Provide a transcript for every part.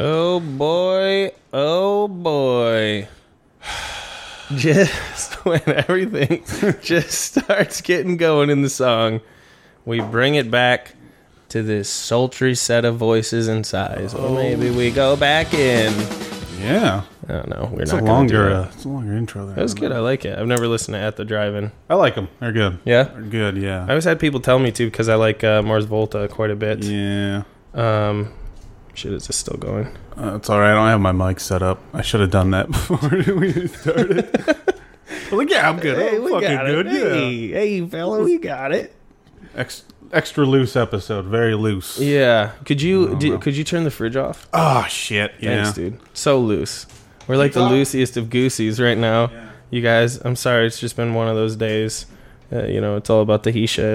Oh boy, oh boy. Just when everything just starts getting going in the song, we bring it back to this sultry set of voices and sighs. Or maybe we go back in. Yeah. I don't know. It's a longer intro there. That was good. I like it. I've never listened to At the Drive-In. I like them. They're good. Yeah? They're good, yeah. I always had people tell me to because I like Mars Volta quite a bit. Yeah. Shit, is this still going? It's all right. I don't have my mic set up. I should have done that before we started. Well, like, yeah, I'm good. Hey, I'm we fucking got good. it. Yeah. Hey, fella, we got it. Extra loose episode. Very loose. Yeah. Could you turn the fridge off? Oh, shit. Yeah. Thanks, dude. So loose. We're like the loosest of goosies right now. Yeah. You guys, I'm sorry. It's just been one of those days. It's all about the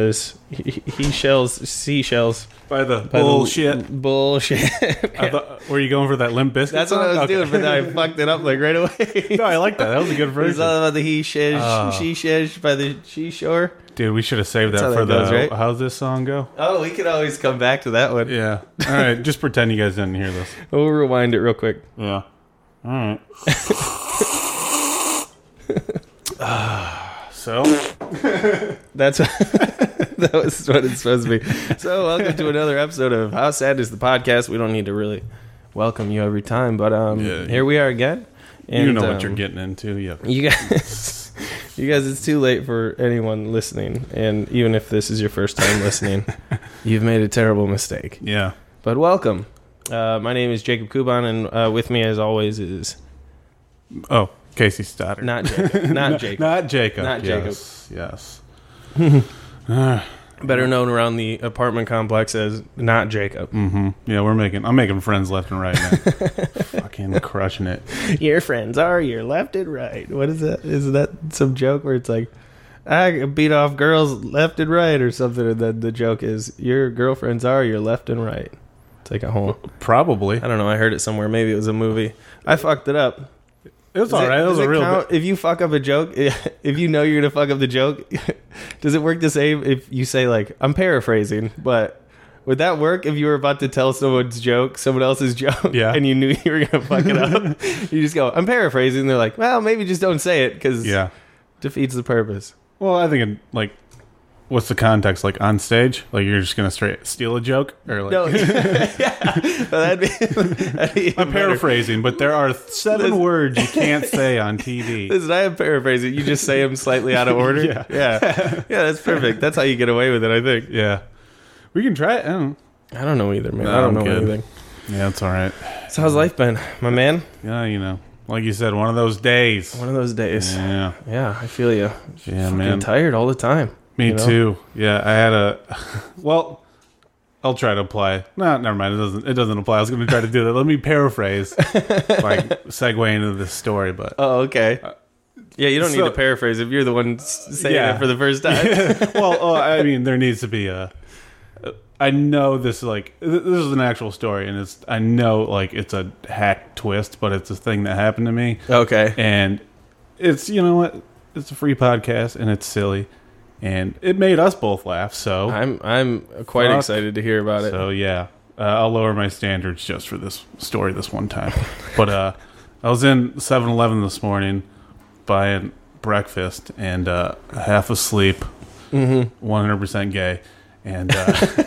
seashells. By the bullshit. Bullshit. Were you going for that Limp Bizkit That's song? what I was doing, but then I fucked it up like right away. No, I like that. That was a good version. It's all about the she-shesh by the seashore. Dude, we should have saved that That's for how that goes, right? How's this song go? Oh, we could always come back to that one. Yeah. All right, just pretend you guys didn't hear this. We'll rewind it real quick. Yeah. All right. So That was what it's supposed to be. So welcome to another episode of How Sad Is the Podcast. We don't need to really welcome you every time, but here we are again. And, you know what you're getting into. Yeah. You guys, it's too late for anyone listening. And even if this is your first time listening, you've made a terrible mistake. Yeah. But welcome. My name is Jacob Kuban, and with me, as always, is... Oh, Casey Stoddard. Not Jacob. Not Jacob. Not Jacob. Not Jacob. Yes. Better known around the apartment complex as Not Jacob. Mm-hmm. Yeah, I'm making friends left and right now. Fucking crushing it. Your friends are your left and right. What is that? Is that some joke where it's like, I beat off girls left and right or something, and then the joke is, your girlfriends are your left and right. It's like a whole... Probably. I don't know. I heard it somewhere. Maybe it was a movie. I fucked it up. It was all right. It was a real... If you fuck up a joke, if you know you're going to fuck up the joke, does it work the same if you say, like, I'm paraphrasing, but would that work if you were about to tell someone else's joke, yeah, and you knew you were going to fuck it up? You just go, I'm paraphrasing. They're like, well, maybe just don't say it because defeats the purpose. Well, I think, what's the context? Like, on stage? Like, you're just going to straight steal a joke? Or like... No. Yeah. Well, that'd be I'm paraphrasing, but there are 7 words you can't say on TV. Listen, I am paraphrasing. You just say them slightly out of order. Yeah. Yeah, that's perfect. That's how you get away with it, I think. Yeah. We can try it. I don't know either, man. No, I don't know good. anything. Yeah, it's all right. So how's life been, my man? Yeah, like you said, one of those days. One of those days. Yeah. Yeah, I feel you. Yeah, man. Tired all the time. Me too. Yeah, I had well, I'll try to apply. No, never mind. It doesn't apply. I was going to try to do that. Let me paraphrase, segue into this story. But oh, okay. Yeah, you don't need to paraphrase if you're the one saying it for the first time. Well, I mean, there needs to be I know this is this is an actual story, and I know it's a hack twist, but it's a thing that happened to me. Okay, and it's it's a free podcast, and it's silly. And it made us both laugh, so... I'm quite excited to hear about it. So, yeah. I'll lower my standards just for this story this one time. But I was in 7-Eleven this morning buying breakfast and half asleep, 100% gay. And I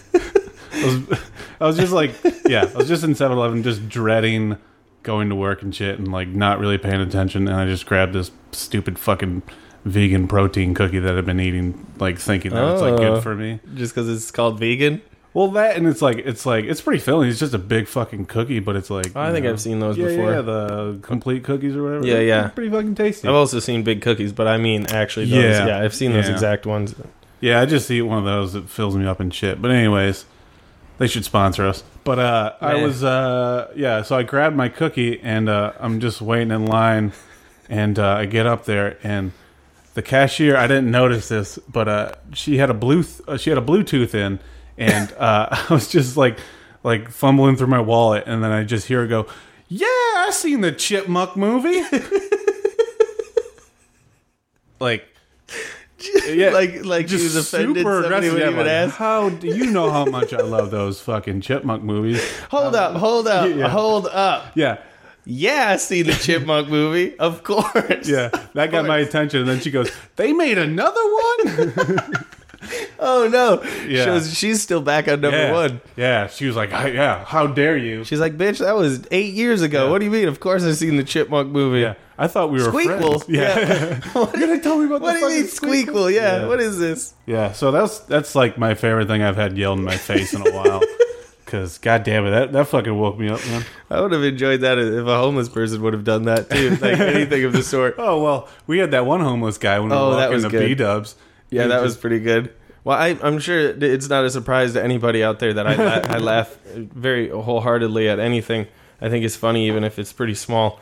was just I was just in 7-Eleven just dreading going to work and shit and not really paying attention. And I just grabbed this stupid fucking... vegan protein cookie that I've been eating, thinking that it's good for me. Just because it's called vegan? Well, that and it's pretty filling. It's just a big fucking cookie, but it's I think I've seen those before. Yeah, the complete cookies or whatever. Yeah, yeah. They're pretty fucking tasty. I've also seen big cookies, but I mean actually those. Yeah, I've seen those exact ones. Yeah, I just eat one of those that fills me up and shit. But anyways, they should sponsor us. But I was so I grabbed my cookie and I'm just waiting in line, and I get up there and the cashier, I didn't notice this, but she had a Bluetooth in, and I was just fumbling through my wallet, and then I just hear her go, "Yeah, I seen the Chipmunk movie." Yeah, like he was offended somebody would even ask. How do you know how much I love those fucking chipmunk movies? Hold up. Yeah. Yeah, I seen the Chipmunk movie, of course. Yeah, that got my attention. And then she goes, "They made another one?" Oh no! Yeah. She's still back on number one. Yeah, she was like, "Yeah, how dare you?" She's like, "Bitch, that was 8 years ago. Yeah. What do you mean? Of course I've seen the Chipmunk movie." Yeah, I thought we were Squeakquel. friends. Yeah, you're gonna tell me about What the do you mean fucking Squeakquel? Yeah. What is this? Yeah, so that's like my favorite thing I've had yelled in my face in a while. Because, god damn it, that fucking woke me up, man. I would have enjoyed that if a homeless person would have done that too, like anything of the sort. Oh well, we had that one homeless guy when we were walking the B-dubs. Yeah, that was pretty good. Well, I'm sure it's not a surprise to anybody out there that I laugh very wholeheartedly at anything. I think it's funny even if it's pretty small.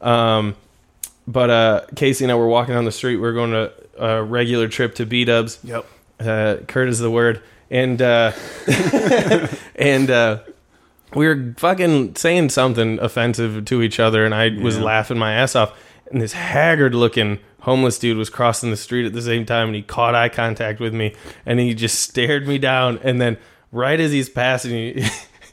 But Casey and I were walking down the street. We were going to a regular trip to B-dubs. Yep. Kurt is the word. And we were fucking saying something offensive to each other, and I was laughing my ass off. And this haggard-looking homeless dude was crossing the street at the same time, and he caught eye contact with me, and he just stared me down. And then, right as he's passing, wait,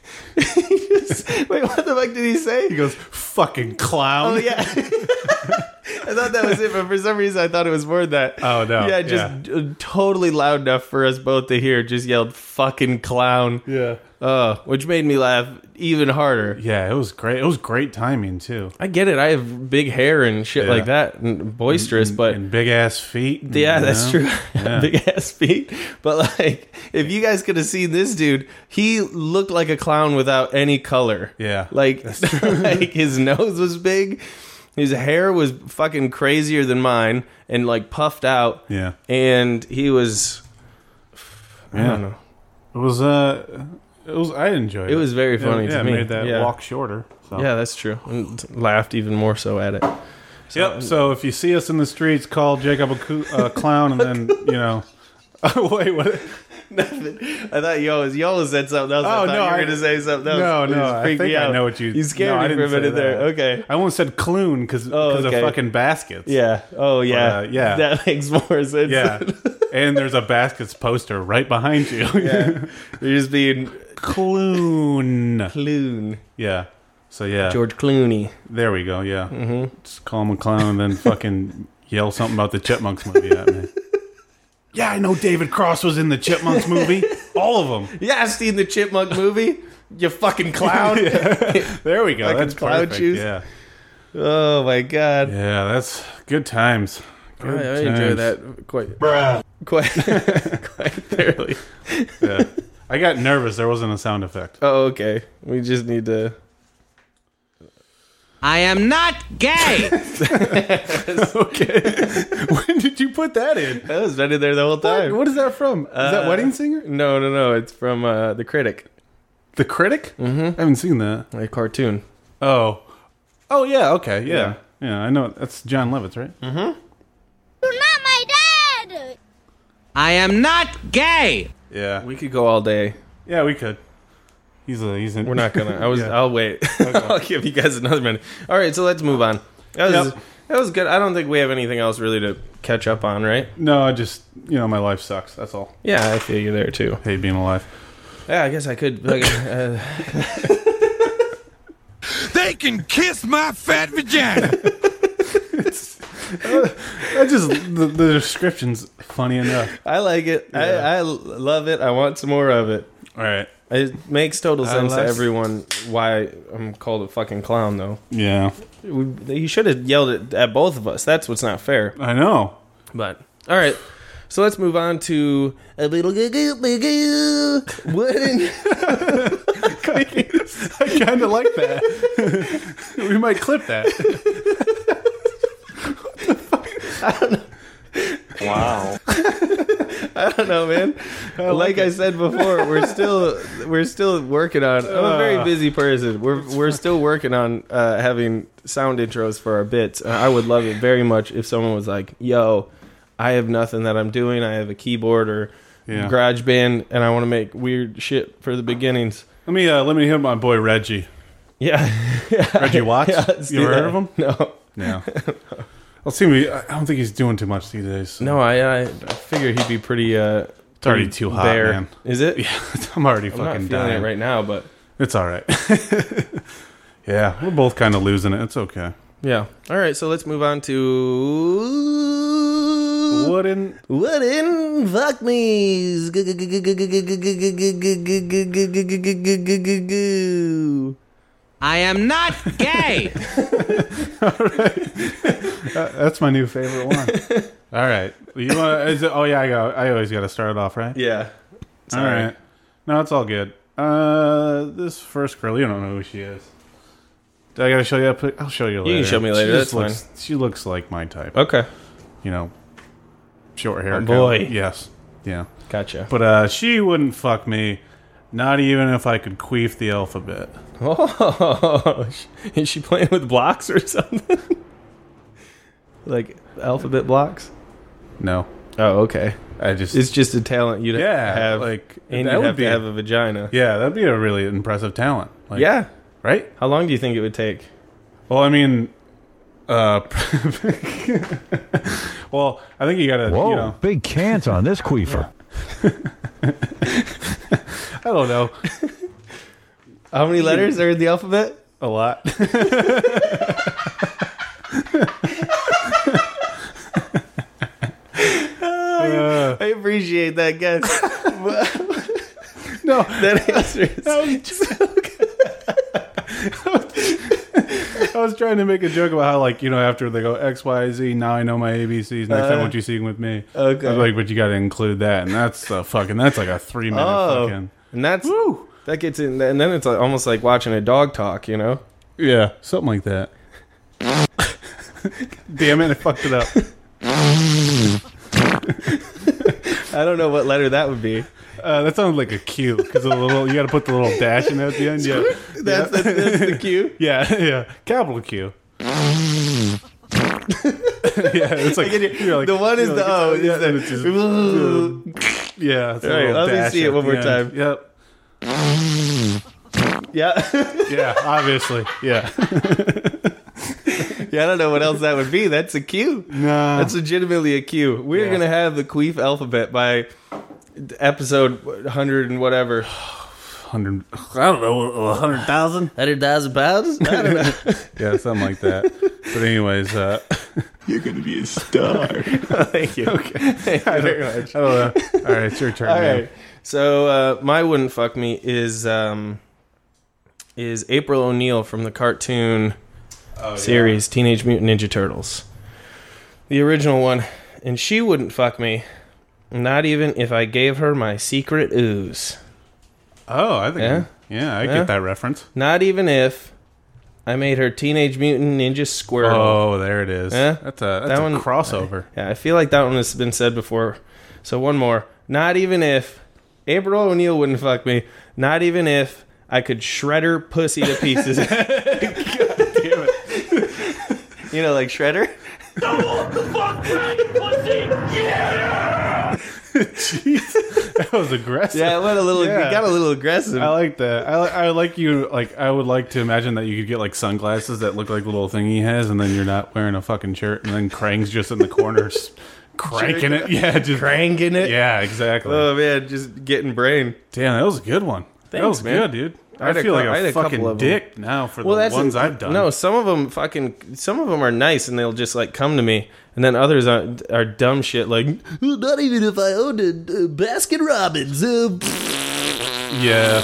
what the fuck did he say? He goes, "Fucking clown." Oh yeah. I thought that was it, but for some reason I thought it was more than that. Oh no! Yeah, just totally loud enough for us both to hear. Just yelled "fucking clown." Yeah. Which made me laugh even harder. Yeah, it was great. It was great timing too. I get it. I have big hair and shit like that, and boisterous, but and big ass feet. Yeah, that's true. Yeah. Big ass feet. But like, if you guys could have seen this dude, he looked like a clown without any color. Yeah, like, like his nose was big. His hair was fucking crazier than mine and like puffed out. Yeah. And he was, I don't know. It was I enjoyed it. It was very funny to me. Made that walk shorter. So. Yeah, that's true. And laughed even more so at it. So if you see us in the streets, call Jacob a clown, and then, you know. Wait, what? Nothing. I thought Yola said something else. I thought you were going to say something else. No. I think I know what you... You scared me for a minute there. Okay. I almost said clune because of fucking baskets. Yeah. Oh, yeah. Yeah. That makes more sense. Yeah. And there's a baskets poster right behind you. Yeah. You're just being... Clune. Yeah. So, yeah. George Clooney. There we go, yeah. Mm-hmm. Just call him a clown and then fucking yell something about the Chipmunks movie at me. Yeah, I know David Cross was in the Chipmunks movie. All of them. Yeah, I've seen the Chipmunk movie. You fucking clown. There we go. Fucking That's clown perfect. shoes. Yeah. Oh, my God. Yeah, that's good times. I enjoy that quite thoroughly. Yeah. I got nervous. There wasn't a sound effect. Oh, okay. We just need to... I am not gay. Okay. When did you put that in? That was been in there the whole time. What is that from? Is that Wedding Singer? No. It's from The Critic. The Critic? Mm-hmm. I haven't seen that. A cartoon. Oh, yeah. Okay. Yeah. I know. That's John Lovitz, right? Mm-hmm. You're not my dad. I am not gay. Yeah. We could go all day. Yeah, we could. He's in. We're not gonna. I'll wait. Okay. I'll give you guys another minute. All right, so let's move on. That was good. I don't think we have anything else really to catch up on, right? No, I just, my life sucks. That's all. Yeah, I feel you there too. Hate being alive. Yeah, I guess I could. They can kiss my fat vagina. The description's funny enough. I like it. Yeah. I love it. I want some more of it. All right. It makes total sense to everyone why I'm called a fucking clown, though. Yeah. You should have yelled it at both of us. That's what's not fair. I know. But, all right. So let's move on to a little wooden. I kind of like that. We might clip that. I don't know. Wow. I don't know, man. Like I said before, we're still working on. I'm a very busy person. We're still working on having sound intros for our bits. I would love it very much if someone was like, "Yo, I have nothing that I'm doing. I have a keyboard or GarageBand, and I want to make weird shit for the beginnings." Let me hit my boy Reggie. Yeah. Reggie Watts. Yeah, you ever heard of him? No. No. Well, I don't think he's doing too much these days. So. No, I figure he'd be pretty. It's already too hot, bare. man. Is it? Yeah, I'm already I'm not fucking feeling dying it right now, but It's all right. Yeah, we're both kind of losing it. It's okay. yeah. All right, so let's move on to Wooden fuck me's. I am not gay. That's my new favorite one. All right. You want? Oh yeah, I always got to start it off, right? Yeah. All right. No, it's all good. This first girl, you don't know who she is. I got to show you. I'll show you later. You can show me later. That's fine. She looks like my type. Okay. You know, short hair. Oh, boy. Yes. Yeah. Gotcha. But she wouldn't fuck me, not even if I could queef the alphabet. Oh, is she playing with blocks or something? Like alphabet blocks? No. Oh, okay. It's just a talent you'd have. like And that you'd would have be to have a vagina. Yeah, that'd be a really impressive talent. Like, Yeah. right? How long do you think it would take? Well, I mean, well, I think you gotta. Whoa, You know, big cans on this queefer. I don't know. How many letters are in the alphabet? A lot. I appreciate that, guess. No, That answer is so good. I was trying to make a joke about how, like, you know, after they go X, Y, Z, now I know my ABCs. Next time, what you sing with me? Okay. I was like, but you got to include that, and that's that's like a 3-minute fucking. And that's Woo! that gets in, and then it's like, almost like watching a dog talk, you know? Yeah, something like that. Damn it, I fucked it up. I don't know what letter that would be. That sounds like a Q because you got to put the little dash in at the end. Yeah, That's the cue. yeah, capital Q. Yeah, it's like, The one is the O. Yeah, Is the, and it's just, yeah. It's a all right, little let me dash see it at one the more end. time. Yep. Yeah. Yeah, obviously. Yeah. Yeah, I don't know what else that would be. That's a cue. Nah. That's legitimately a cue. We're Yeah. going to have the Queef alphabet by episode 100 and whatever. 100. I don't know. 100,000. 100,000 pounds? I don't know. Yeah, something like that. But anyways, You're going to be a star. Thank you. Okay. Thank you very much. I don't know. All right, it's your turn. All man. right. So my wouldn't fuck me is April O'Neil from the cartoon series Teenage Mutant Ninja Turtles, the original one, and she wouldn't fuck me, not even if I gave her my secret ooze. Oh, I think. Yeah? I Yeah. get that reference. Not even if I made her Teenage Mutant Ninja Squirtle. Oh, there it is. Yeah? That's a That one- crossover. Yeah, I feel like that one has been said before. So one more. Not even if April O'Neil wouldn't fuck me. Not even if I could shred her pussy to pieces. God damn it. You know, like Shredder? Jeez, that was aggressive. Yeah, it went a little. Yeah. It got a little aggressive. I like that. I like you. Like, I would like to imagine that you could get like sunglasses that look like the little thing he has, and then you're not wearing a fucking shirt, and then Krang's just in the corners cranking it. Yeah, just Cranking it. Yeah, exactly. Oh man, just getting brain. Damn, that was a good one. That Thanks, was man. good, dude. I had I a feel cou- like I had a a couple fucking of them. dick now for Well, the that's ones I've done. No, some of them are nice, and they'll just like come to me, and then others are dumb shit. Like, not even if I owned a Baskin Robbins. Yeah.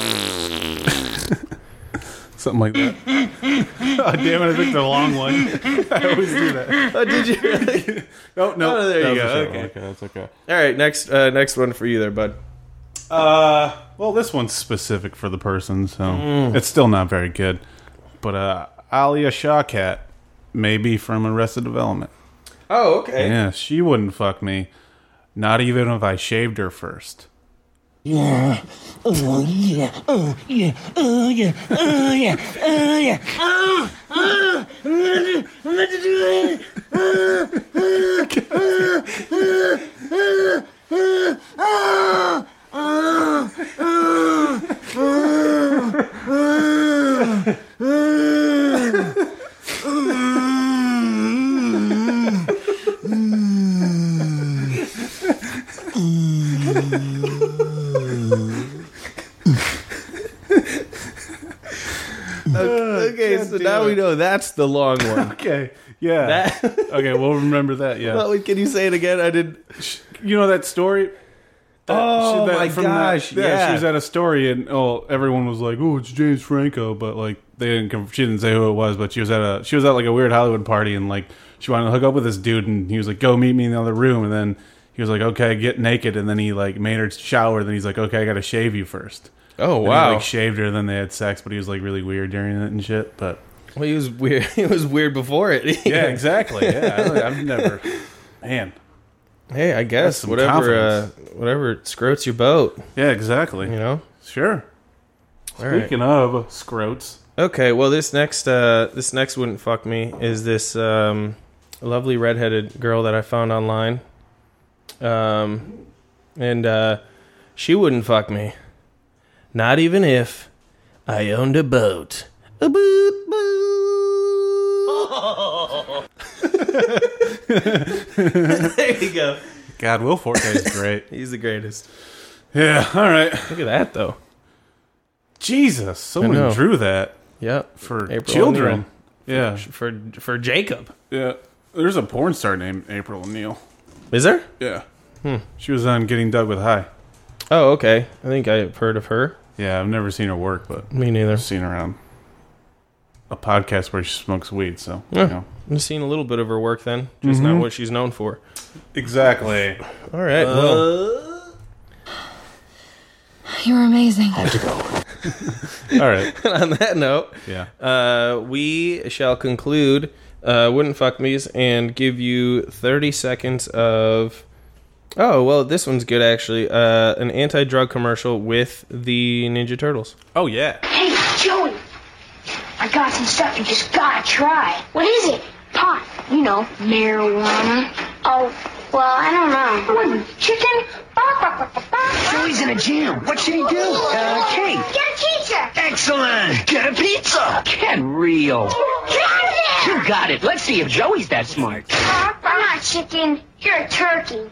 Something like that. Oh, damn it, I picked the long one. I always do that. Oh, did you really? Oh, no. Oh, there you that was go. a short Okay. one. Okay, that's okay. All right, next one for you there, bud. Well, this one's specific for the person, so it's still not very good. But Alia Shawkat, maybe from Arrested Development. Oh, okay. Yeah, she wouldn't fuck me, not even if I shaved her first. Yeah. Oh yeah. Oh yeah. Oh yeah. Oh yeah. Oh yeah. I'm meant to do it. Okay, so now we know that's the long one. Okay. Yeah. Okay, we'll remember that. Yeah. Well, can you say it again? I did. You know that story? Oh my gosh! Yeah, she was at a story and everyone was like, "Oh, it's James Franco," but like she didn't say who it was, but she was at like a weird Hollywood party and like she wanted to hook up with this dude and he was like, "Go meet me in the other room," and then he was like, "Okay, get naked," and then he like made her shower. Then he's like, "Okay, I got to shave you first." Oh and wow! He, like shaved her, then they had sex, but he was like really weird during it and shit. But well, he was weird. He was weird before it. Yeah, exactly. Yeah, I've never, man. Hey, I guess whatever scrotes your boat. Yeah, exactly. You know, sure. All right. Speaking of scrotes, okay. Well, this next wouldn't fuck me is this lovely redheaded girl that I found online, and she wouldn't fuck me, not even if I owned a boat. A boot, there you go. God, Will Forte is great. He's the greatest. Yeah, all right. Look at that, though. Jesus, someone drew that. Yep. For April children. O'Neil. Yeah. For Jacob. Yeah. There's a porn star named April O'Neil. Is there? Yeah. She was on Getting Dug with High. Oh, okay. I think I've heard of her. Yeah, I've never seen her work, but me neither. I've seen her on a podcast where she smokes weed, so I've seen a little bit of her work then, just not what she's known for. Exactly. All right. Well, you're amazing. All right. On that note, we shall conclude Wouldn't Fuck Me's and give you 30 seconds of. Oh, well, this one's good, actually. An anti-drug commercial with the Ninja Turtles. Oh, yeah. Hey, Joey. I got some stuff you just gotta try. What is it? Pot. You know, marijuana. Oh, well, I don't know. Chicken? Joey's in a jam. What should he do? Cake. Get a pizza. Excellent. Get a pizza. Get real. You got it. Let's see if Joey's that smart. I'm not chicken. You're a turkey.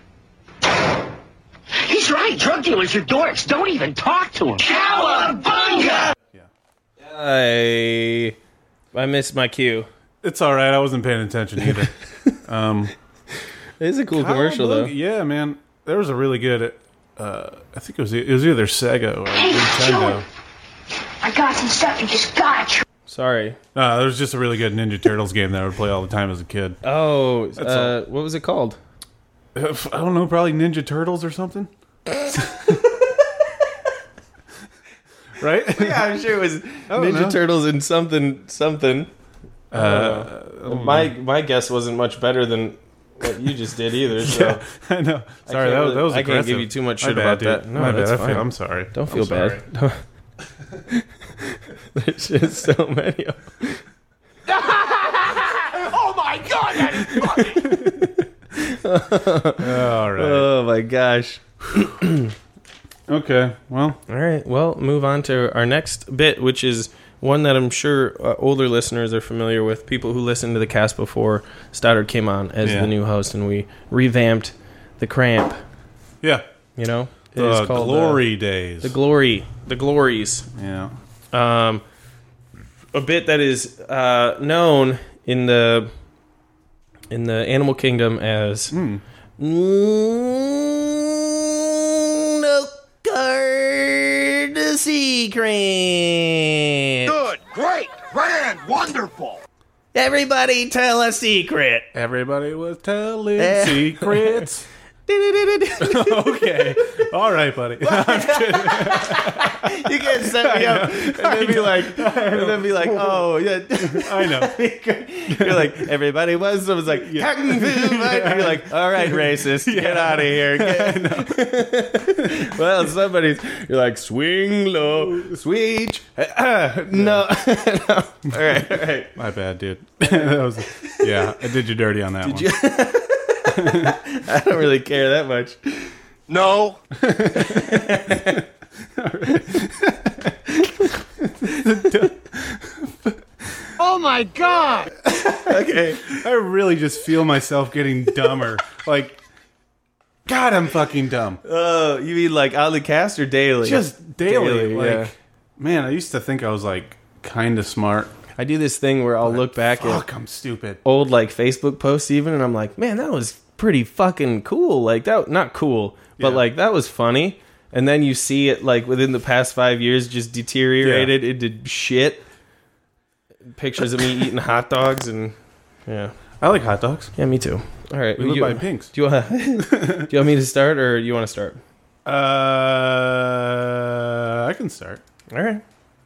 He's right. Drug dealers are dorks. Don't even talk to him. Cowabunga! I missed my cue. It's all right. I wasn't paying attention either. It's a cool commercial, though. Yeah, man. There was a really good. I think it was either Sega or Nintendo. Joey. I got some stuff you just gotta try. Sorry. There was just a really good Ninja Turtles game that I would play all the time as a kid. Oh, what was it called? I don't know, probably Ninja Turtles or something. Right? Yeah, I'm sure it was Ninja Turtles and something. My guess wasn't much better than what you just did either. So yeah, I know. Sorry, that was I aggressive. can't give you too much shit about that. No, My that's bad. fine. I'm sorry. Don't feel bad. There's just so many of them. Oh my god, that is funny! All right. Oh my gosh. Okay, well. All right, well, move on to our next bit, which is one that I'm sure older listeners are familiar with. People who listened to the cast before Stoddard came on as the new host, and we revamped the Cramp. Yeah. You know? The Glory Days. The Glories. Yeah. A bit that is known in the animal kingdom as no card secret. Good, great, grand, wonderful. Everybody tell a secret. Everybody was telling secrets. Okay. All right, buddy. I'm kidding. You can't set me up and then be like, oh yeah, I know. You're like, everybody was. Someone's like, Kung Fu. You're like, all right, racist, get out of here. Well, somebody's. You're like, swing low, sweet. No. All right. My bad, dude. That was, I did you dirty on that one. I don't really care that much. No. Oh my god! Okay. I really just feel myself getting dumber. Like, God, I'm fucking dumb. Oh, you mean like on the cast or daily? Just daily. Yeah. Man, I used to think I was like kind of smart. I do this thing where I'll look back at I'm stupid. old like Facebook posts even, and I'm like, man, that was pretty fucking cool. Like that, not cool, but Yeah. like that was funny. And then you see it like within the past 5 years just deteriorated into shit. Pictures of me eating hot dogs and yeah. I like hot dogs. Yeah, me too. All right, We live by Pink's. Do you want do you want me to start or you want to start? I can start, All right.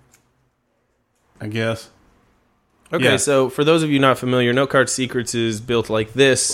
I guess. Okay, Yeah. so for those of you not familiar, Note Card Secrets is built like this.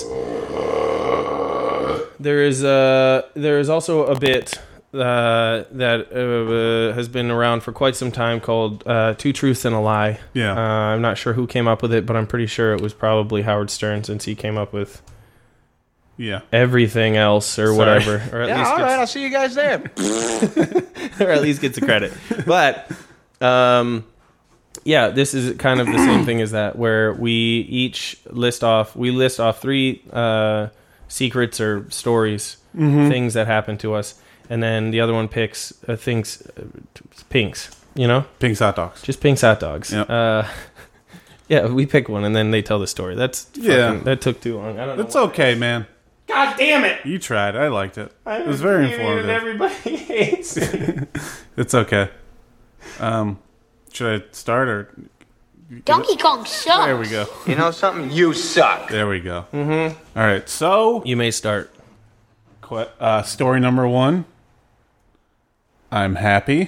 There is also a bit that has been around for quite some time called Two Truths and a Lie. Yeah. I'm not sure who came up with it, but I'm pretty sure it was probably Howard Stern since he came up with Yeah. everything else or whatever. Or at least all gets, right, I'll see you guys there. or at least gets the credit. But yeah, this is kind of the same thing as that, where we each list off 3 secrets or stories, things that happen to us, and then the other one picks things, pinks, you know, Pink's hot dogs. just pinks hot dogs. Yep. Yeah, we pick one and then they tell the story. That's that took too long. I don't know. It's okay, man. God damn it! You tried. I liked it. It was very informative. Everybody hates it. It's okay. Should I start or? Donkey Kong sucks. There we go. You know something? You suck. There we go. Mm-hmm. All right. So, You may start. story number 1. I'm happy.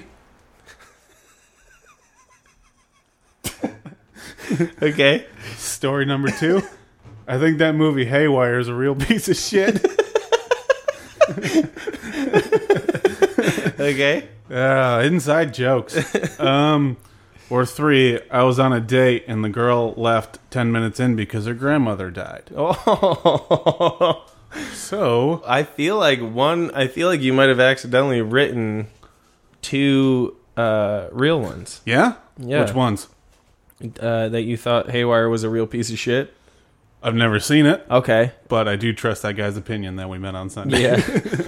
Okay. Story number 2. I think that movie Haywire is a real piece of shit. Okay. Inside jokes. Or 3. I was on a date and the girl left 10 minutes in because her grandmother died. Oh. So I feel like you might have accidentally written 2 real ones. yeah. Yeah. Which ones? That you thought Haywire was a real piece of shit. I've never seen it, Okay. but I do trust that guy's opinion that we met on Sunday. Yeah.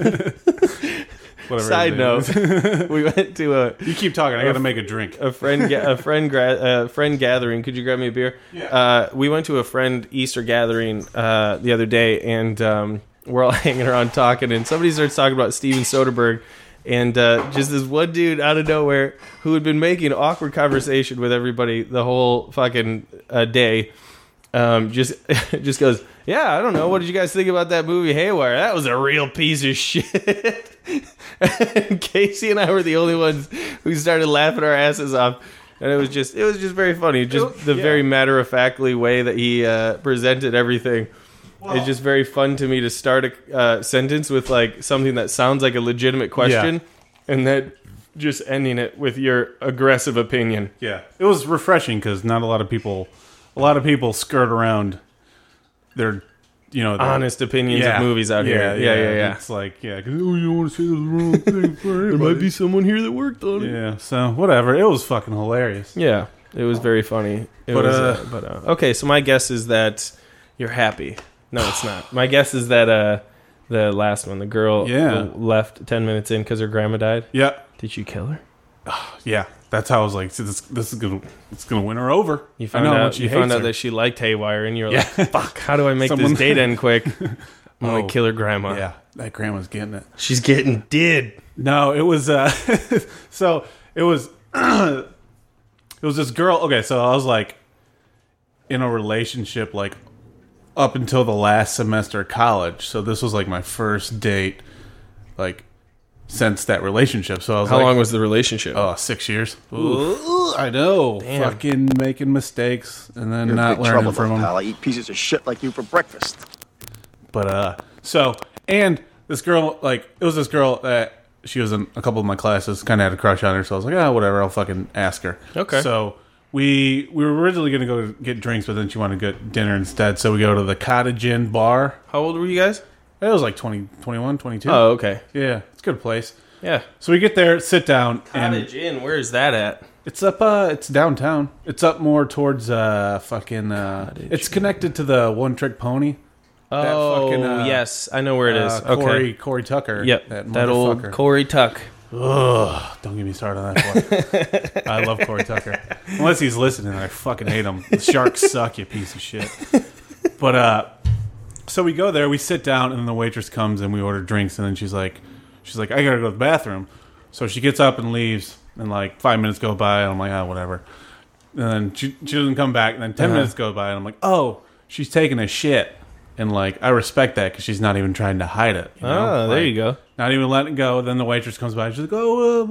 Whatever Side his note, name is. we went to You keep talking. I got to make a drink. a friend gathering. Could you grab me a beer? Yeah. We went to a friend Easter gathering the other day, and we're all hanging around talking, and somebody starts talking about Steven Soderbergh, and just this one dude out of nowhere who had been making awkward conversation with everybody the whole fucking day, just goes, yeah, I don't know. What did you guys think about that movie Haywire? That was a real piece of shit. And Casey and I were the only ones who started laughing our asses off. And it was just very funny. Just the very matter-of-factly way that he presented everything. It's just very fun to me to start a sentence with like something that sounds like a legitimate question, and then just ending it with your aggressive opinion. Yeah, it was refreshing because not a lot of people skirt around their, their Honest opinions of movies out here. Yeah. It's like, cause, you don't want to say the wrong thing for There everybody. might be someone here that worked on it. Yeah, so whatever. It was fucking hilarious. Yeah, it was very funny. Okay, so my guess is that you're happy. No, it's not. My guess is that the last one, the girl left 10 minutes in because her grandma died. Yeah, Did you kill her? yeah. That's how I was like, this is gonna win her over. You found out that she liked Haywire, and you're like, fuck, how do I make this date end quick? I'm going to kill her grandma. Yeah, that grandma's getting it. She's getting did. No, it was so it was this girl. Okay, so I was like in a relationship like up until the last semester of college. So this was like my first date like since that relationship. So I was How long was the relationship? 6 years. Ooh, I know. Damn. Fucking making mistakes and then not learning from them. I eat pieces of shit like you for breakfast. But and this girl, like, it was this girl that she was in a couple of my classes, kind of had a crush on her, so I was like, whatever, I'll fucking ask her. Okay. So we were originally going to go get drinks, but then she wanted to get dinner instead, so we go to the Cottage Inn bar. How old were you guys? It was like 20, 21, 22. Oh, okay. Yeah, it's a good place. Yeah. So we get there, sit down, Cottage Inn, where is that at? it's up, it's downtown. It's up more towards, it's connected to the One Trick Pony. Oh, yes. I know where it is. Okay. Corey Tucker. Yep. That old motherfucker. Corey Tuck. Ugh, don't get me started on that boy. I love Corey Tucker. Unless he's listening, I fucking hate him. The Sharks suck, you piece of shit. But so we go there, we sit down, and then the waitress comes and we order drinks, and then she's like, I gotta go to the bathroom. So she gets up and leaves, and like 5 minutes go by, and I'm like, whatever. And then she doesn't come back, and then 10 minutes go by, and I'm like, oh, she's taking a shit. And like, I respect that because she's not even trying to hide it. You know? Oh, there you go. Not even letting it go. Then the waitress comes by. She's like,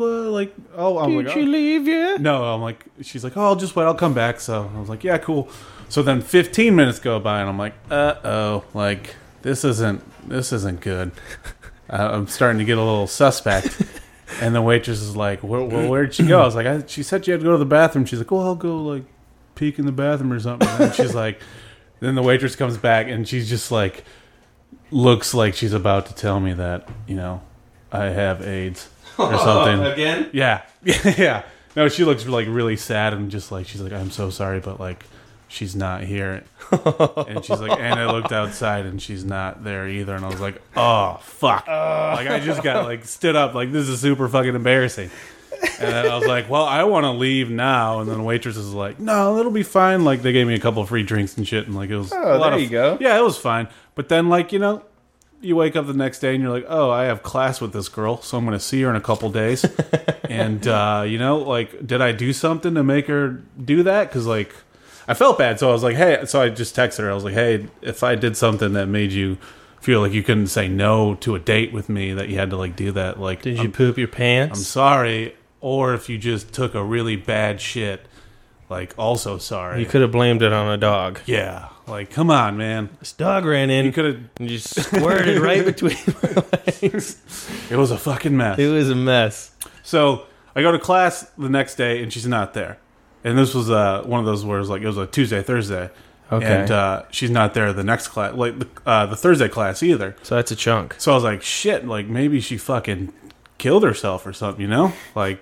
Did she leave yet? No, I'm like, she's like, oh, I'll just wait. I'll come back. So I was like, yeah, cool. So then 15 minutes go by, and I'm like, like this isn't good. I'm starting to get a little suspect. And the waitress is like, where'd she go? I was like, she said she had to go to the bathroom. She's like, I'll go like peek in the bathroom or something. And she's like, then the waitress comes back, and she's just like, looks like she's about to tell me that, I have AIDS or something. Again? Yeah. Yeah. No, she looks like really sad and just like, she's like, I'm so sorry, but like, she's not here. And she's like, and I looked outside and she's not there either. And I was like, oh, fuck. Like, I just got like stood up, like, this is super fucking embarrassing. And then I was like, well, I want to leave now. And then the waitress is like, no, it'll be fine. Like, they gave me a couple of free drinks and shit. And like, it was there you go. Yeah, it was fine. But then like, you wake up the next day and you're like, oh, I have class with this girl, so I'm going to see her in a couple days. And, like, did I do something to make her do that? Because, like, I felt bad. So I was like, hey, so I just texted her. I was like, hey, if I did something that made you feel like you couldn't say no to a date with me, that you had to, like, do that. Like, did you poop your pants? I'm sorry. Or if you just took a really bad shit, like, also sorry. You could have blamed it on a dog. Yeah. Like, come on, man. This dog ran in. You could have and just squirted right between my legs. It was a fucking mess. It was a mess. So I go to class the next day, and she's not there. And this was one of those where it was a Tuesday, Thursday. Okay. And she's not there the next class, like the Thursday class either. So that's a chunk. So I was like, shit, like maybe she fucking killed herself or something, Like,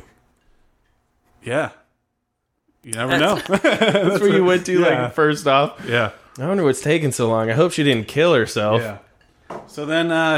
yeah. You never know. That's where you went to, like, first off. Yeah. I wonder what's taking so long. I hope she didn't kill herself. Yeah. So then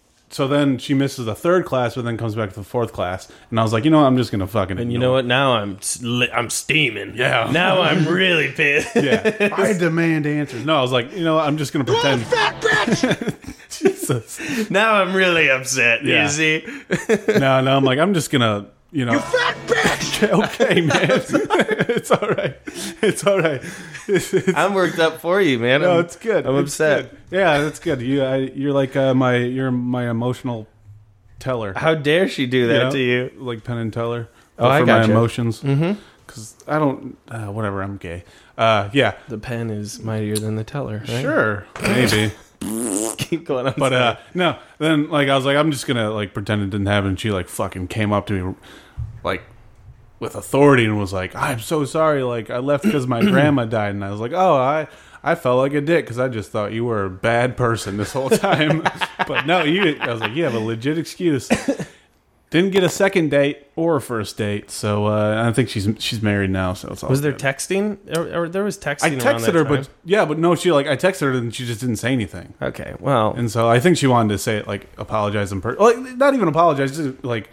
she misses the third class, but then comes back to the fourth class. And I was like, I'm just gonna fucking. And you know what? Now I'm steaming. Yeah. Now I'm really pissed. Yeah. I demand answers. No, I was like, I'm just gonna pretend. Fat bitch! Jesus. Now I'm really upset. Yeah. You see? No, I'm like, I'm just gonna. You fat bitch! Okay, man. It's all right. It's all right. I'm worked up for you, man. No, it's good. I'm It's upset. good. Yeah, that's good. You're like my emotional teller. How dare she do that to you? Like Penn and Teller. Oh, I for gotcha. my emotions. Mm-hmm. Because I don't. Whatever. I'm gay. Yeah. The pen is mightier than the teller. Right? Sure. Maybe. Keep going on. But no. Then like I was like, I'm just gonna like pretend it didn't happen. And she like fucking came up to me like with authority and was like, I'm so sorry. Like I left because my grandma died. And I was like, oh, I felt like a dick because I just thought you were a bad person this whole time. But no, I was like, you have a legit excuse. Didn't get a second date or a first date, so I think she's married now. So it's all was there good. texting? Or there was texting. I around texted that her, time? but no, I texted her and she just didn't say anything. Okay, well, And so I think she wanted to say it, like apologize in person, like not even apologize, just like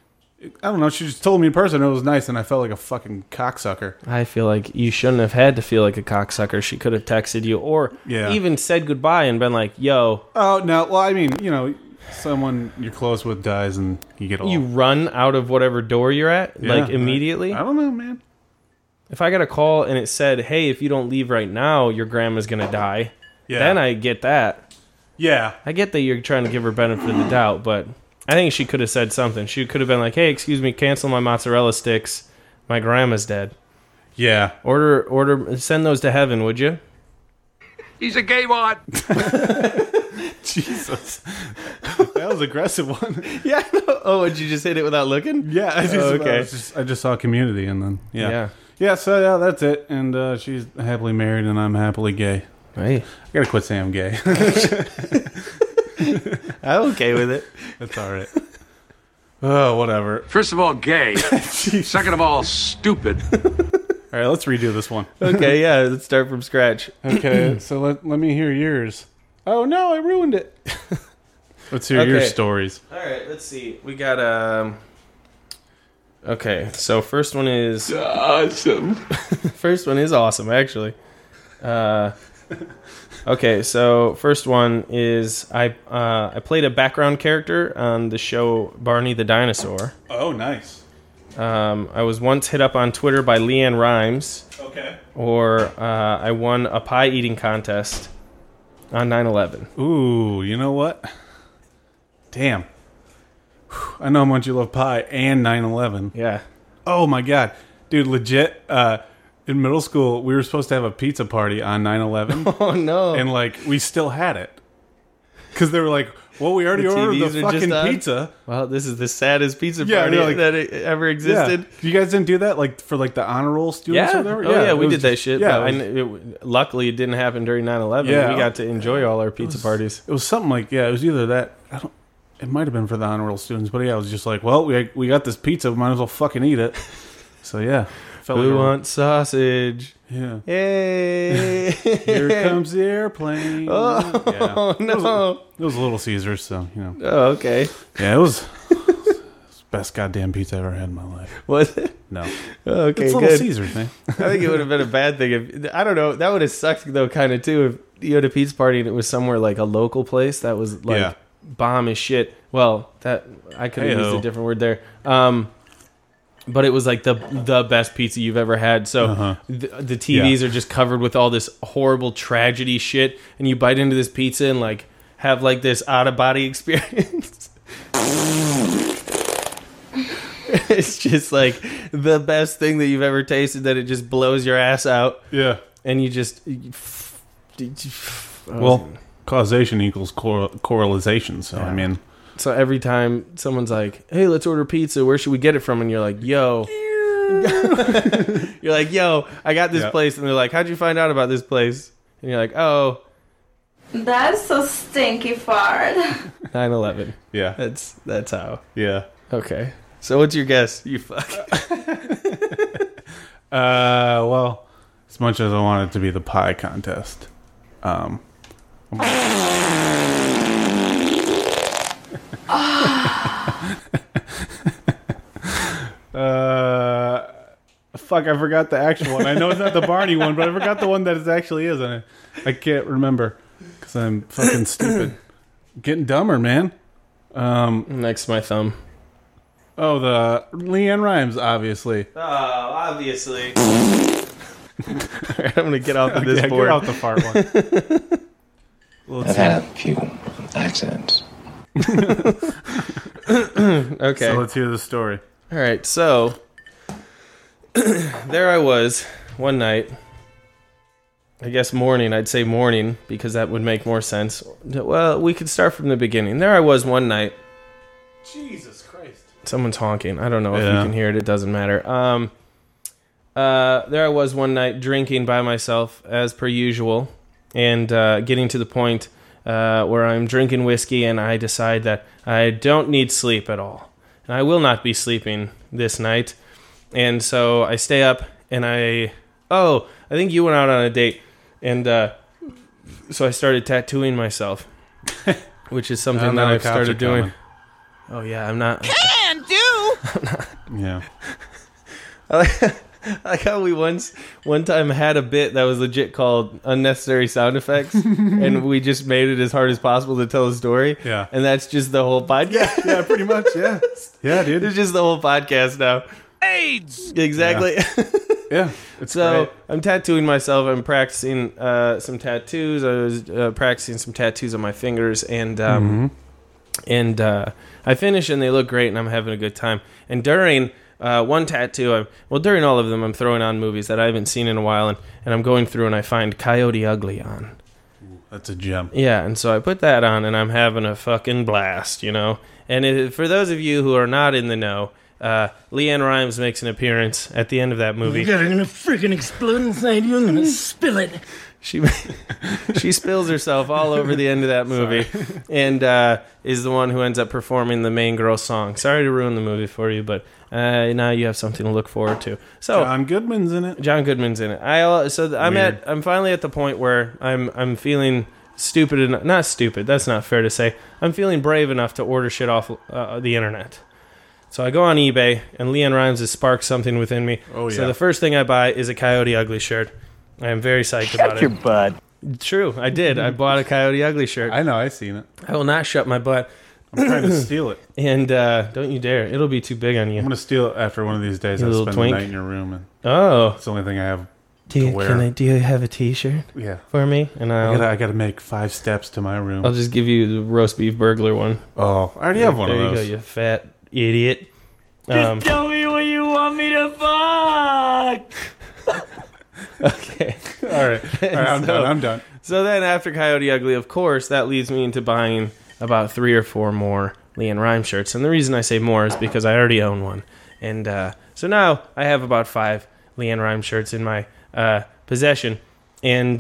I don't know. She just told me in person it was nice, and I felt like a fucking cocksucker. I feel like you shouldn't have had to feel like a cocksucker. She could have texted you, or even said goodbye and been like, "Yo." Oh no! Well, I mean, someone you're close with dies, and you get all. You run out of whatever door you're at, like immediately. I don't know, man. If I got a call and it said, "Hey, if you don't leave right now, your grandma's gonna die," then I get that. Yeah, I get that you're trying to give her benefit of the doubt, but I think she could have said something. She could have been like, "Hey, excuse me, cancel my mozzarella sticks. My grandma's dead." Yeah. Order, send those to heaven, would you? He's a gay mod. Jesus. That was an aggressive one. Yeah. Oh, did you just hit it without looking? Yeah. Okay. I just saw Community, and then Yeah. So yeah, that's it. And she's happily married, and I'm happily gay. Hey, I gotta quit saying I'm gay. I'm okay with it. That's all right. Oh, whatever. First of all, gay. Second of all, stupid. All right, let's redo this one. Okay, yeah, let's start from scratch. Okay, so let me hear yours. Oh no, I ruined it. Let's hear your stories. All right, let's see. We got Okay, so first one is Awesome. first one is awesome, actually. Okay, so first one is I played a background character on the show Barney the Dinosaur. Oh, nice. I was once hit up on Twitter by Leanne Rimes. Okay. Or I won a pie eating contest on 9/11. Ooh, you know what? Damn. I know how much you love pie and 9/11. Yeah. Oh my god. Dude, legit, in middle school, we were supposed to have a pizza party on 9/11. Oh no. And like, we still had it. Because they were like, well, we already ordered TVs the are just fucking on? pizza. Well, this is the saddest pizza Yeah, party they're like- that ever existed. Yeah. You guys didn't do that, like, for like the honor roll students Yeah. or whatever? Oh yeah, it we was did that just- shit. Yeah, but it was- luckily, it didn't happen during 9/11. Yeah. We got to enjoy all our pizza parties. It was something like, yeah, it was either that. It might have been for the honor roll students, but yeah, it was just like, well, we got this pizza, we might as well fucking eat it. So yeah, felt Who like wants sausage? yeah. Yay! Here comes the airplane. Oh, yeah. no. It was a Little Caesars, so you know. Oh, okay. Yeah, it was the best goddamn pizza I ever had in my life. Was it? No, Okay, it's Little good. Caesars, man. I think it would have been a bad thing if I don't know. That would have sucked though, kind of too. If you had a pizza party and it was somewhere like a local place that was like Yeah. bomb as shit. Well, that I could have used Hey-o. a different word there. But it was like the best pizza you've ever had. So the TVs are just covered with all this horrible tragedy shit, and you bite into this pizza and like have like this out of body experience. It's just like the best thing that you've ever tasted. That it just blows your ass out, Yeah. and you just Well, causation equals correlation. So I mean, So every time someone's like, "Hey, let's order pizza. Where should we get it from?" and you're like, "Yo." You're like, "Yo, I got this place." And they're like, "How'd you find out about this place?" And you're like, "Oh, That's so stinky fart. 9/11." yeah, That's how. yeah. Okay. So what's your guess? You fuck. Well, as much as I want it to be the pie contest, fuck, I forgot the actual one. I know it's not the Barney one, but I forgot the one that it actually is, and I can't remember because I'm fucking stupid. Getting dumber, man. Next to my thumb. Oh, the Leanne Rimes, obviously. Oh, obviously. I'm gonna get off of this Yeah, board. get off the fart one. I've had a few accidents. Okay. So let's hear the story. All right, so there I was one night. I guess morning. I'd say morning because that would make more sense. Well, we could start from the beginning. There I was one night. Jesus Christ. Someone's honking. I don't know if you Yeah. can hear it. It doesn't matter. There I was one night drinking by myself as per usual, and getting to the point where I'm drinking whiskey and I decide that I don't need sleep at all. And I will not be sleeping this night. And so I stay up and I think you went out on a date. And so I started tattooing myself, which is something that I've started doing. Oh, yeah, I'm not. Can do. Yeah. I like how we one time had a bit that was legit called Unnecessary Sound Effects, and we just made it as hard as possible to tell a story. Yeah. And that's just the whole podcast. Yeah, pretty much, yeah. Yeah, dude. It's just the whole podcast now. AIDS. Exactly. Yeah. It's So great. I'm tattooing myself. I'm practicing some tattoos. I was practicing some tattoos on my fingers, and I finish, and they look great, and I'm having a good time. And during one tattoo, during all of them, I'm throwing on movies that I haven't seen in a while, and I'm going through, and I find Coyote Ugly on. That's a gem. Yeah, and so I put that on, and I'm having a fucking blast, you know? And for those of you who are not in the know, Leanne Rimes makes an appearance at the end of that movie. I'm gonna freaking explode inside you. I'm gonna spill it. She spills herself all over the end of that movie, and is the one who ends up performing the main girl song. Sorry to ruin the movie for you, but now you have something to look forward to. So John Goodman's in it. John Goodman's in it. I'm finally at the point where I'm feeling stupid enough. Not stupid. That's not fair to say. I'm feeling brave enough to order shit off the internet. So I go on eBay, and Leanne Rimes has sparked something within me. Oh, yeah. So the first thing I buy is a Coyote Ugly shirt. I am very psyched about it. your butt. True, I did. I bought a Coyote Ugly shirt. I know, I seen it. I will not shut my butt. I'm trying to steal it. And don't you dare. It'll be too big on you. I'm going to steal it after one of these days. You I'll little spend twink. the night in your room. And Oh. it's the only thing I have Do to you, wear. do you have a T-shirt Yeah. for me? And I got to make 5 steps to my room. I'll just give you the roast beef burglar one. Oh, I already have one there of you those. go, you fat idiot. Just tell me what you want me to fuck. Okay. All right, I'm done. So then after Coyote Ugly, of course, that leads me into buying about 3 or 4 more Leanne Rimes shirts. And the reason I say more is because I already own one. And so now I have about 5 Leanne Rimes shirts in my possession. And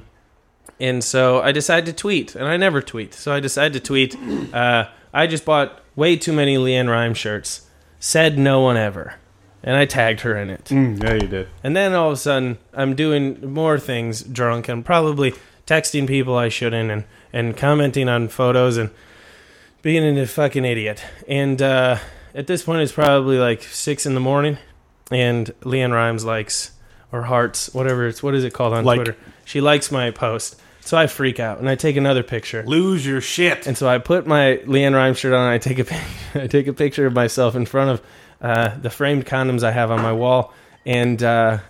so I decided to tweet. And I never tweet. So I decided to tweet. I just bought way too many Leanne Rimes shirts. Said no one ever. And I tagged her in it. Yeah, you did. And then all of a sudden, I'm doing more things drunk and probably texting people I shouldn't and commenting on photos and being a fucking idiot. And at this point, it's probably like 6 in the morning. And Leanne Rimes likes, or hearts, whatever it's, what is it called on Twitter? She likes my post. So I freak out and I take another picture. Lose your shit. And so I put my Leanne Rimes shirt on and I take a picture of myself in front of the framed condoms I have on my wall, and I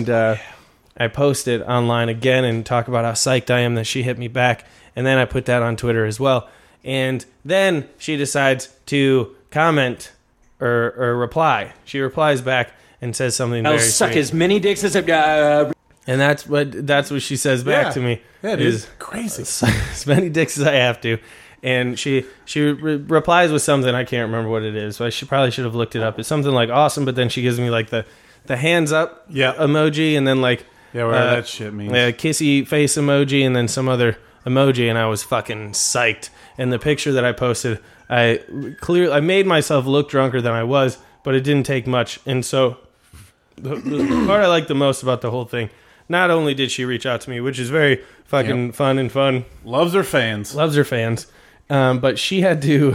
post it online again and talk about how psyched I am that she hit me back, and then I put that on Twitter as well. And then she decides to comment or reply. She replies back and says something I'll very suck sweet. as many dicks as And that's what she says back to me. Yeah, it is crazy. As many dicks as I have to. And she replies with something, I can't remember what it is, so I probably should have looked it up. It's something like awesome, but then she gives me like the hands up emoji, and then like whatever that shit means. A kissy face emoji, and then some other emoji, and I was fucking psyched. And the picture that I posted, I made myself look drunker than I was, but it didn't take much. And so the part I like the most about the whole thing, not only did she reach out to me, which is very fucking fun. Loves her fans. But she had to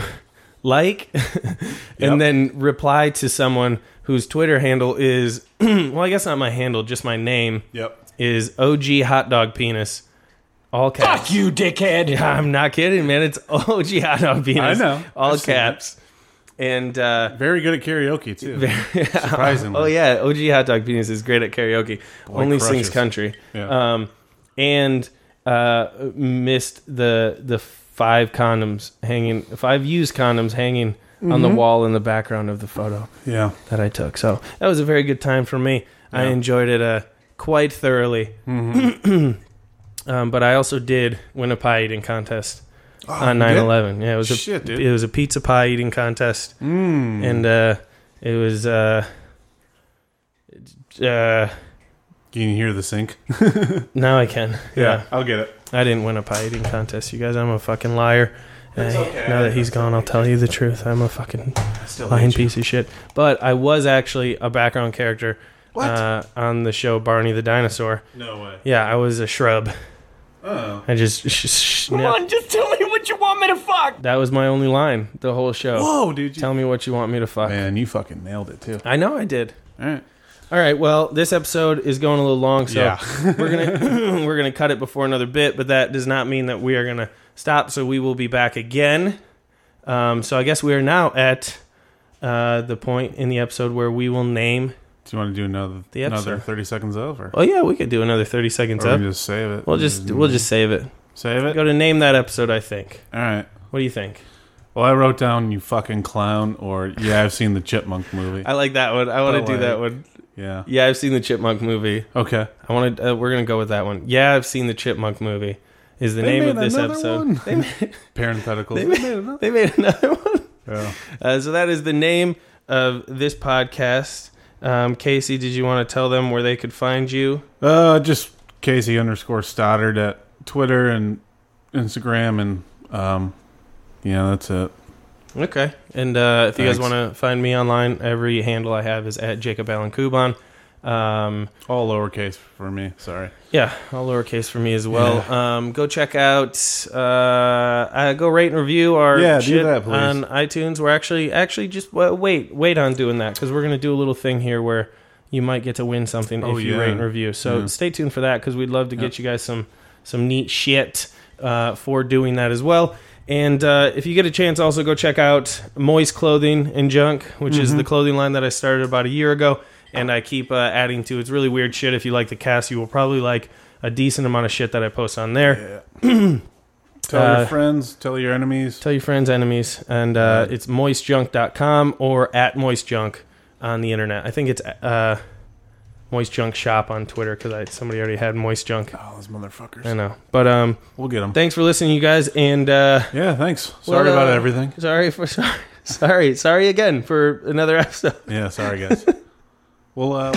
and then reply to someone whose Twitter handle is, well, I guess not my handle, just my name. Yep. Is OG Hot Dog Penis. All caps. Fuck you, dickhead. Yeah, I'm not kidding, man. It's OG Hot Dog Penis. I know. All caps. And very good at karaoke, too. Surprisingly. Oh, yeah. OG Hot Dog Penis is great at karaoke. Boy, Only crushes. sings country. Yeah. And missed the 5 used condoms hanging on the wall in the background of the photo that I took. So that was a very good time for me. Yeah. I enjoyed it quite thoroughly. Mm-hmm. But I also did win a pie eating contest on 9/11. Yeah, it was a pizza pie eating contest, and it was. Can you hear the sink? Now I can. Yeah, I'll get it. I didn't win a pie eating contest, you guys. I'm a fucking liar. Okay. Now that he's gone, I'll tell you the truth. I'm a fucking lying piece of shit. But I was actually a background character on the show Barney the Dinosaur. No way. Yeah, I was a shrub. Oh. I just Come on, just tell me what you want me to fuck. That was my only line the whole show. Whoa, dude. Tell me what you want me to fuck. Man, you fucking nailed it, too. I know I did. All right, well, this episode is going a little long, so we're gonna cut it before another bit, but that does not mean that we are gonna stop, so we will be back again. So I guess we are now at the point in the episode where we will name. Do you want to do another 30 seconds of? Or? Oh yeah, we could do another 30 seconds or of. We just save it. We'll just save it. Save it. Go to name that episode, I think. All right. What do you think? Well, I wrote down "you fucking clown" or "yeah, I've seen the Chipmunk movie." I like that one. I want to do that one. Yeah. Yeah, I've seen the Chipmunk movie. Okay. I want to. We're gonna go with that one. Yeah, I've seen the Chipmunk movie. Is the name of this episode? Parenthetical. They made another one. Yeah. So that is the name of this podcast. Casey, did you want to tell them where they could find you? Just Casey_Stoddard at Twitter and Instagram, and that's it. Okay. And if you guys want to find me online, every handle I have is at Jacob Allen Kuban. All lowercase for me. Sorry. Yeah, all lowercase for me as well. Yeah. Go check out, go rate and review our shit do that, please. On iTunes. We're actually just wait on doing that because we're going to do a little thing here where you might get to win something if you rate and review. So stay tuned for that because we'd love to get you guys some neat shit for doing that as well. And if you get a chance, also go check out Moist Clothing and Junk, which is the clothing line that I started about a year ago. And I keep adding to. It's really weird shit. If you like the cast, you will probably like a decent amount of shit that I post on there. Yeah. Tell your friends. Tell your enemies. Tell your friends, enemies. And it's moistjunk.com or @moistjunk on the internet. I think it's Moist Junk Shop on Twitter because somebody already had Moist Junk. Oh, those motherfuckers. I know. But we'll get them. Thanks for listening, you guys. And yeah, thanks. Sorry about everything. Sorry again for another episode. Yeah, sorry, guys. Well,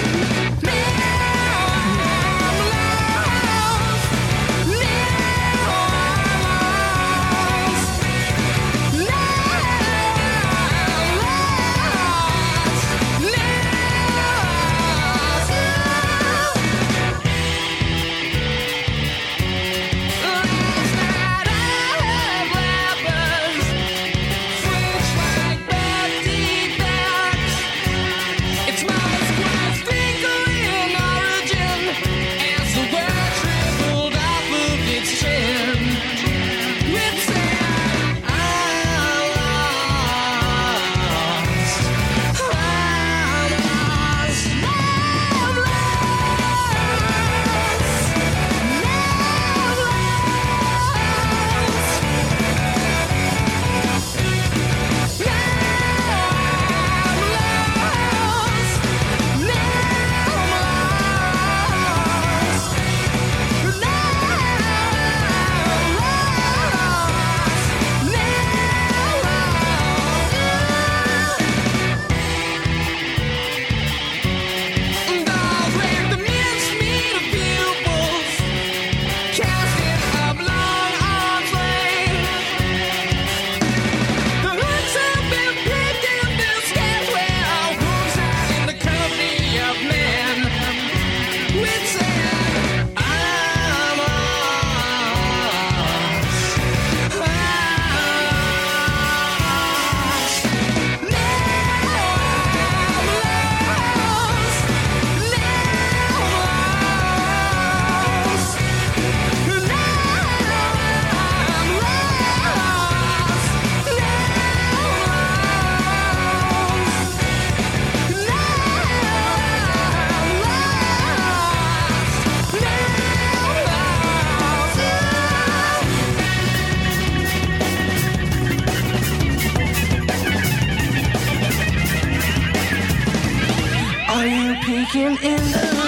peeking in the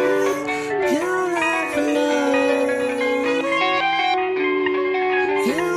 you